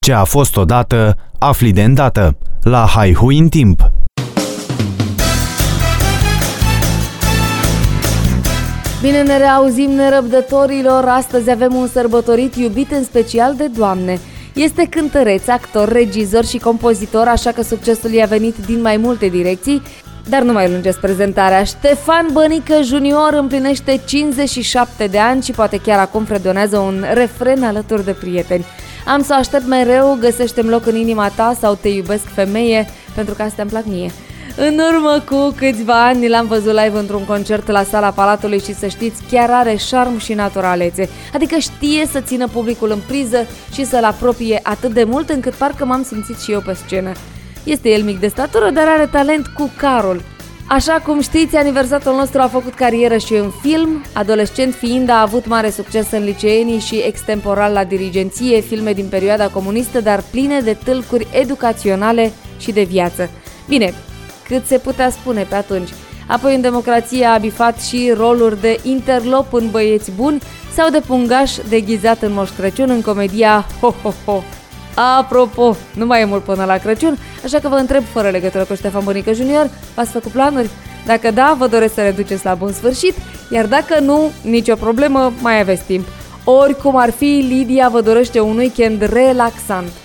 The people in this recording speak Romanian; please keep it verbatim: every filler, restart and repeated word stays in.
Ce a fost odată, afli de îndată. La Haihui în timp. Bine ne reauzim, nerăbdătorilor! Astăzi avem un sărbătorit iubit în special de doamne. Este cântăreț, actor, regizor și compozitor, așa că succesul i-a venit din mai multe direcții, dar nu mai lungesc prezentarea. Ștefan Bănică junior împlinește cincizeci și șapte de ani și poate chiar acum fredonează un refren alături de prieteni. Am să o aștept mereu, găsește-mi loc în inima ta sau te iubesc femeie, pentru că astea îmi plac mie. În urmă cu câțiva ani l-am văzut live într-un concert la Sala Palatului și să știți, chiar are șarm și naturalețe. Adică știe să țină publicul în priză și să-l apropie atât de mult încât parcă m-am simțit și eu pe scenă. Este el mic de statură, dar are talent cu carul. Așa cum știți, aniversatul nostru a făcut carieră și în film. Adolescent fiind, a avut mare succes în liceenii și extemporal la dirigenție, filme din perioada comunistă, dar pline de tâlcuri educaționale și de viață. Bine, cât se putea spune pe atunci. Apoi în democrație a bifat și roluri de interlop în Băieți buni sau de pungaș deghizat în Moș Crăciun în comedia Ho Ho Ho. Apropo, nu mai e mult până la Crăciun, așa că vă întreb fără legătură cu Ștefan Bănică junior, v-ați făcut planuri? Dacă da, vă doresc să le duceți la bun sfârșit, iar dacă nu, nicio problemă, mai aveți timp. Oricum ar fi, Lidia vă dorește un weekend relaxant.